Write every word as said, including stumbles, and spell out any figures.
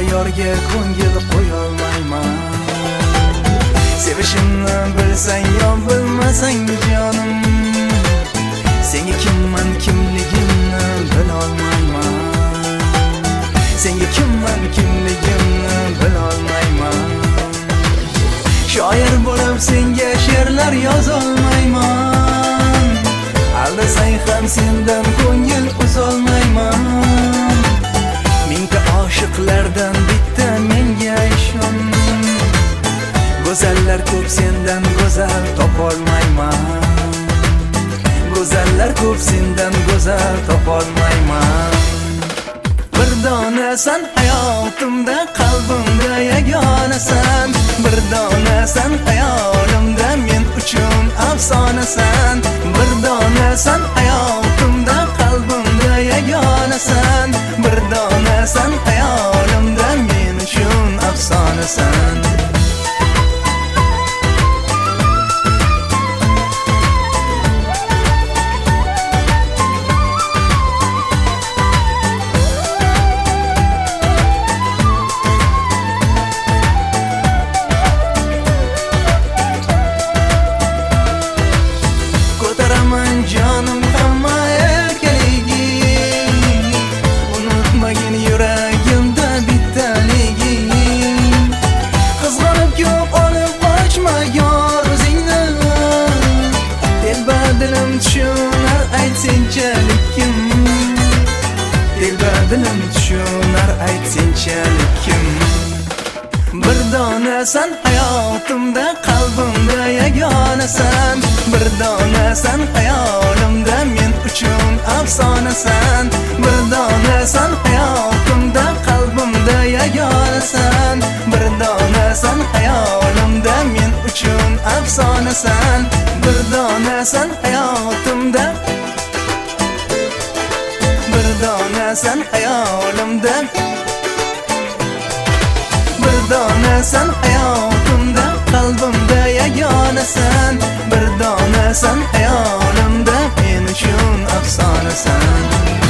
yorga ko'ngil qo'yolmayman. Sevishimni bilsang yo bilmasang jonim, senga kimman kimligimni bilolmayman. Senga kimman kimligimni bilolmayman. Shoir bo'lib senga she'rlar yozolmayman. Aldasang ham sendan ko'ngil uzolmayman. Mingta oshiqlardan bitta menga ishon. Go'zallar ko'p sendan go'zal topolmayman. Go'zallar ko'p sendan go'zal topolmayman. Bir donasan hayotimda, qalbimda yagonasan. Bir donasan hayolimda, men uchun afsonasan. Bir donasan hayotimda, qalbimda yagonasan. Bir donasan hayolimda, men uchun afsonasan. Canım hamma erkeliging, unutmagin yuragimda bittaliging. Qizg'anib ko'p olib qochma yor o'zingni, telbadilim tushunar aytsenchalik kim. Telbadilim tushunar aytsenchalik kim. Bir donasan hayotimda, qalbimda yagonasan. Bir donasan hayolimda, men uchun afsonasan. Bir donasan hayotimda, qalbimda yagonasan. Bir donasan hayolimda, men uchun afsonasan. Bir donasan hayotimda, bir donasan hayolimda, bir donasan hayotimda, qalbimda yagonasan. Bir donasan hayolimda, men uchun afsonasan.